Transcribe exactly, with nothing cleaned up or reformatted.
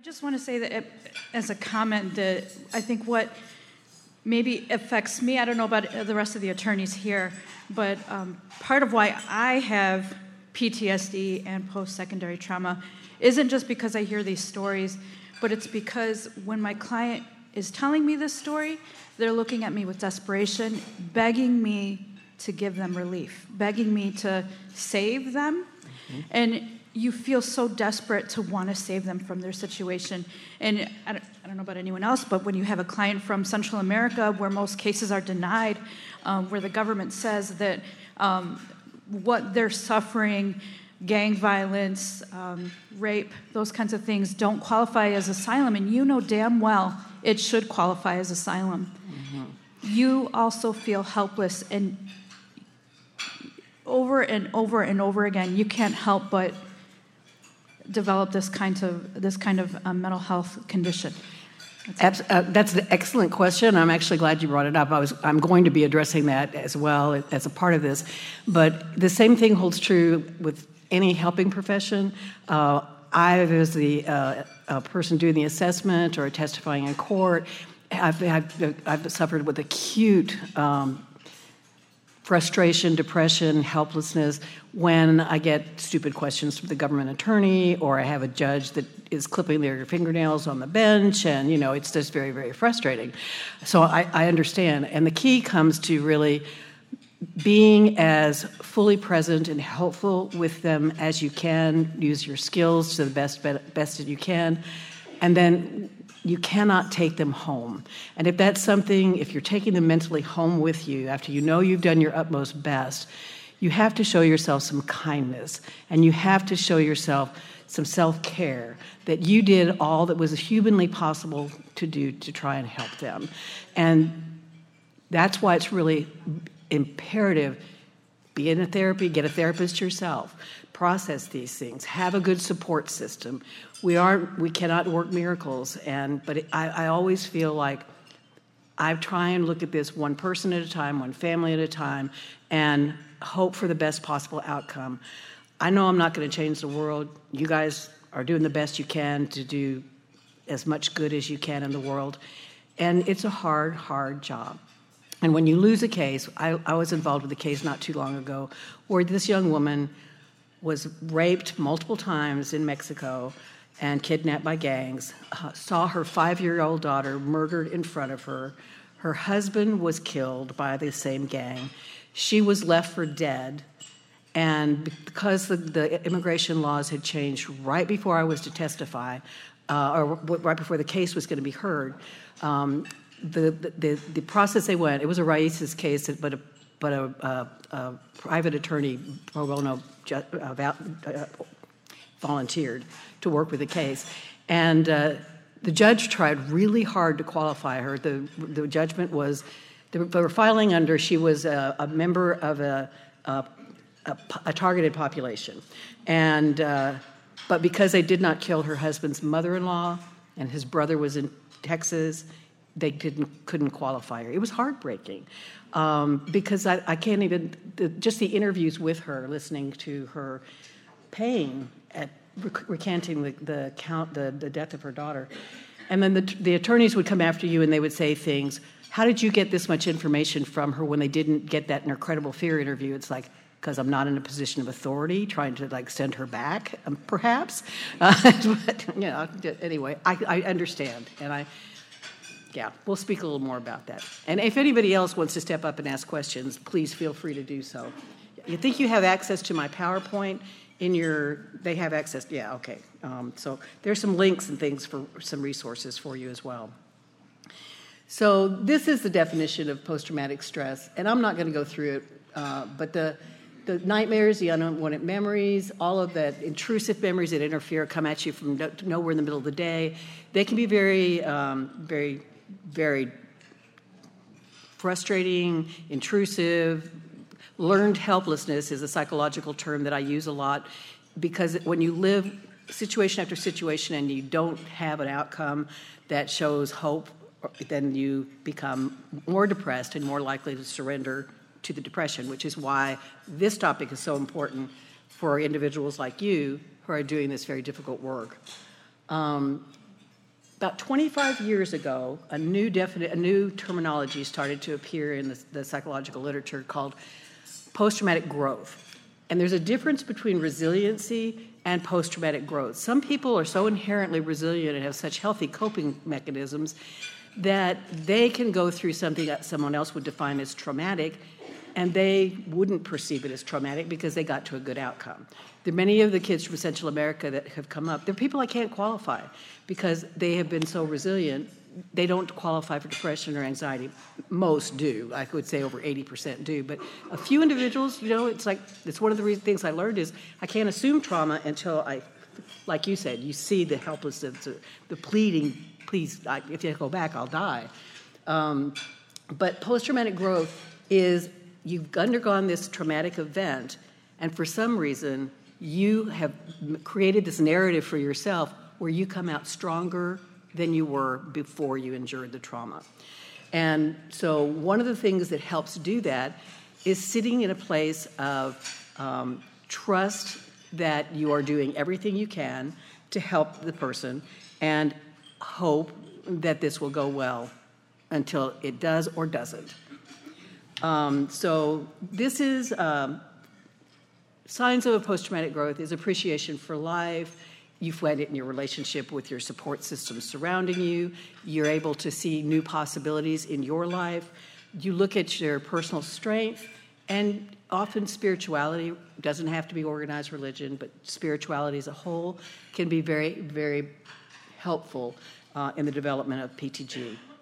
just want to say that it, as a comment, that I think what maybe affects me, I don't know about the rest of the attorneys here, but um, part of why I have P T S D and post-secondary trauma isn't just because I hear these stories, but it's because when my client is telling me this story, they're looking at me with desperation, begging me to give them relief, begging me to save them. Mm-hmm. And you feel so desperate to want to save them from their situation. And I don't, I don't know about anyone else, but when you have a client from Central America where most cases are denied, um, where the government says that um, what they're suffering, gang violence, um, rape, those kinds of things don't qualify as asylum, and you know damn well it should qualify as asylum. Mm-hmm. You also feel helpless, and over and over and over again, you can't help but develop this kind of this kind of um, mental health condition. That's, uh, that's an excellent question. I'm actually glad you brought it up. I was I'm going to be addressing that as well as a part of this. But the same thing holds true with any helping profession. Uh, I, as the uh, a person doing the assessment or testifying in court, I've, I've, I've suffered with acute um, frustration, depression, helplessness when I get stupid questions from the government attorney, or I have a judge that is clipping their fingernails on the bench, and you know it's just very, very frustrating. So I, I understand, and the key comes to really being as fully present and helpful with them as you can. Use your skills to the best best that you can, and then you cannot take them home. And if that's something, if you're taking them mentally home with you after you know you've done your utmost best, you have to show yourself some kindness, and you have to show yourself some self-care, that you did all that was humanly possible to do to try and help them. And that's why it's really imperative, be in a therapy, get a therapist yourself, process these things, have a good support system. We aren't, we cannot work miracles, and but it, I, I always feel like I try and look at this one person at a time, one family at a time, and hope for the best possible outcome. I know I'm not going to change the world. You guys are doing the best you can to do as much good as you can in the world, and it's a hard, hard job. And when you lose a case, I, I was involved with a case not too long ago where this young woman was raped multiple times in Mexico and kidnapped by gangs, uh, saw her five-year-old daughter murdered in front of her. Her husband was killed by the same gang. She was left for dead. And because the, the immigration laws had changed right before I was to testify, uh, or right before the case was going to be heard, um, the, the, the process they went, it was a Raíces case, but a, but a, a, a private attorney, pro bono, uh, uh, volunteered to work with the case. And uh, the judge tried really hard to qualify her. The, the judgment was, they were, they were filing under, she was a, a member of a, a, a, a targeted population. And, uh, but because they did not kill her husband's mother-in-law, and his brother was in Texas, they didn't couldn't qualify her. It was heartbreaking um, because I, I can't even, the, just the interviews with her, listening to her pain at rec- recanting the the, count, the the death of her daughter. And then the, the attorneys would come after you and they would say things, how did you get this much information from her when they didn't get that in her credible fear interview? It's like, because I'm not in a position of authority, trying to like send her back, um, perhaps. Uh, but, you know, anyway, I, I understand, and I, yeah, we'll speak a little more about that. And if anybody else wants to step up and ask questions, please feel free to do so. You think you have access to my PowerPoint in your, they have access, yeah, okay. Um, so there's some links and things for some resources for you as well. So this is the definition of post-traumatic stress, and I'm not going to go through it, uh, but the The nightmares, the unwanted memories, all of that intrusive memories that interfere, come at you from no, nowhere in the middle of the day. They can be very, um, very, very frustrating, intrusive. Learned helplessness is a psychological term that I use a lot because when you live situation after situation and you don't have an outcome that shows hope, then you become more depressed and more likely to surrender to the depression, which is why this topic is so important for individuals like you who are doing this very difficult work. Um, About twenty-five years ago, a new definite, a new terminology started to appear in the, the psychological literature called post-traumatic growth. And there's a difference between resiliency and post-traumatic growth. Some people are so inherently resilient and have such healthy coping mechanisms that they can go through something that someone else would define as traumatic, and they wouldn't perceive it as traumatic because they got to a good outcome. There are many of the kids from Central America that have come up. They're people I can't qualify because they have been so resilient. They don't qualify for depression or anxiety. Most do. I would say over eighty percent do. But a few individuals, you know, it's like, it's one of the re- things I learned is I can't assume trauma until I, like you said, you see the helplessness, the, the pleading, please, I, if you go back, I'll die. Um, but post-traumatic growth is you've undergone this traumatic event, and for some reason, you have created this narrative for yourself where you come out stronger than you were before you endured the trauma. And so one of the things that helps do that is sitting in a place of um, trust that you are doing everything you can to help the person and hope that this will go well until it does or doesn't. Um, so this is um, signs of a post-traumatic growth is appreciation for life. You find it in your relationship with your support system surrounding you. You're able to see new possibilities in your life. You look at your personal strength, and often spirituality doesn't have to be organized religion, but spirituality as a whole can be very, very helpful uh, in the development of P T G.